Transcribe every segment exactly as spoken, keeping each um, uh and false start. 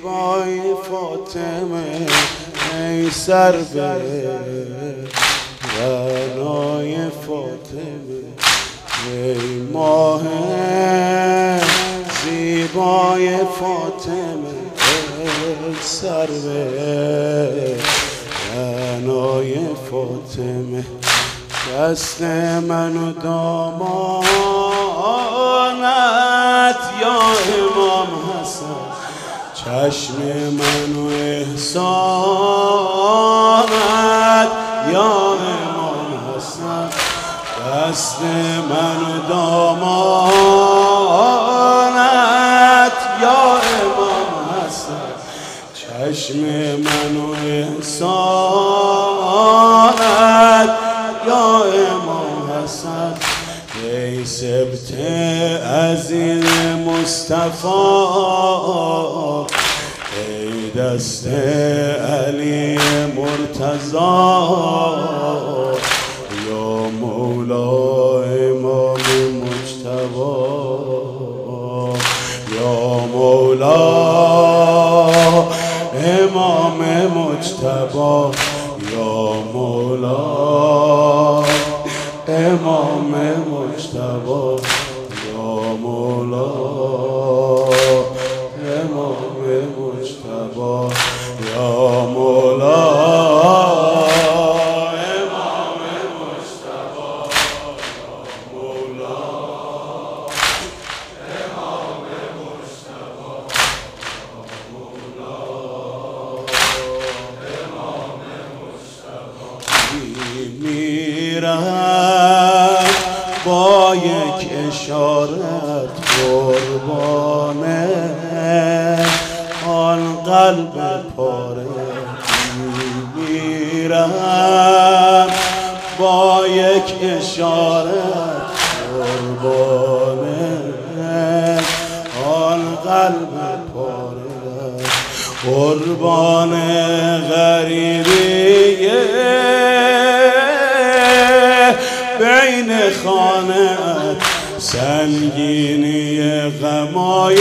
زیبای فاطمه ای سر به رعنای فاطمه ای ماه زیبای فاطمه ای سر به رعنای فاطمه دست من و دامانت یا امام حسن چشم من و احسانت یا امام حسن دست من و دامانت یا امام حسن چشم من و احسانت یا امام حسن ای سبت عزیز مصطفی ای دست علی مرتضی یا مولا امام مجتبی یا مولا امام مجتبی یا مولا امام مجتبی یا مولا امام مجتبی یا مولا امام مجتبی یا مولا امام مجتبی یا مولا امام مجتبی میرم با یک اشارت قربانه آن قلب پاره میرم با یک اشارت قربانه آن قلب پاره قربان غریبیه بین خانه‌ات سنگینی غمای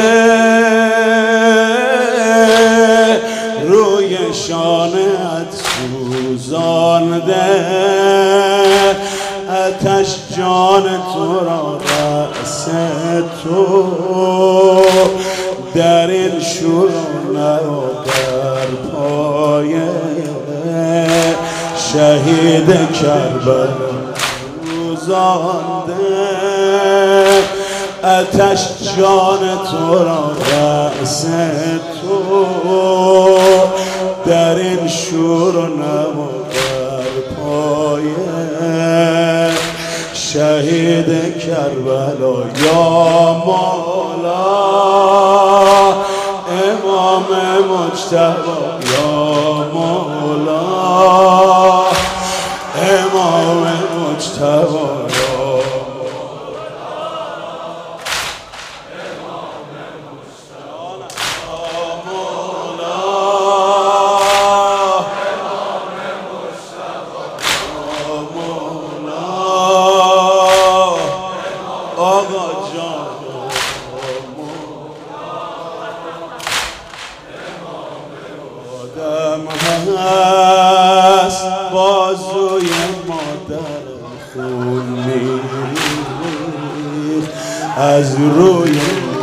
روی شانه‌ات سوزانده آتش جان تو را رأس تو در این شورانه و در پایه شهید کربلا سوزانده آتش جان تو را رأس تو در این شور و نوا در پایه شهید کربلا یا مولا امام مجتبی یا مولا امام مجتبی هست بازوی مادرم خون میریخت از روی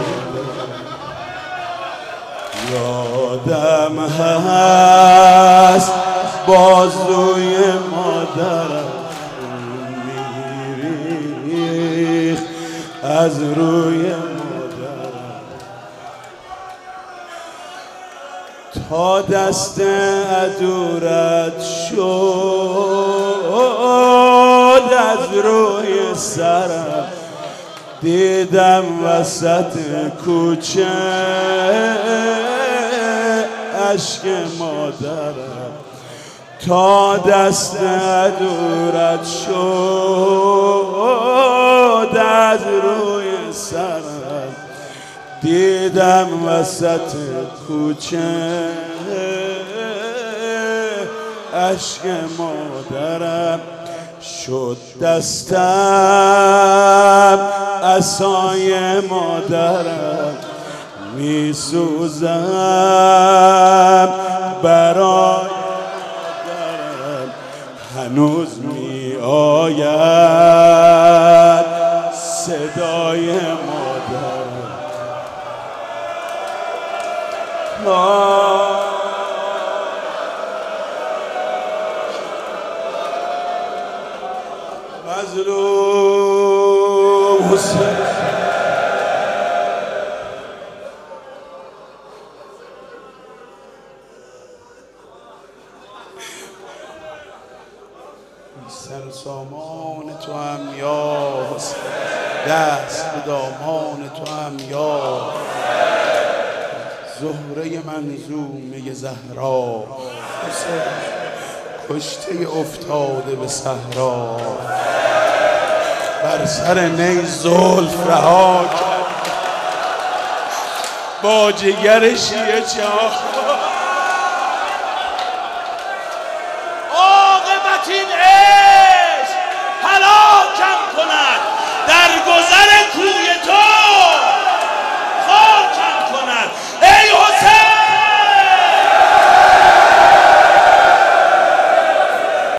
یادم هست بازوی مادرم خون میریخت از روی تا دست عدورت شد از روی سرم دیدم وسط کوچه اشک مادرم تا دست عدورت شد از روی سرم دیدم وسط کوچه اشک مادرم شد دستم عصای مادرم می سوزم برای مادرم، هنوز می آید صدای مادرم. مظلوم حسین سر سامان تو هم یا حسین، دست به دامان تو هم یا زهره منظومه زهرا، حسین کشته افتاده به صحرا، بر سر نی زلف رها کرد با جگر شیعه چاخ.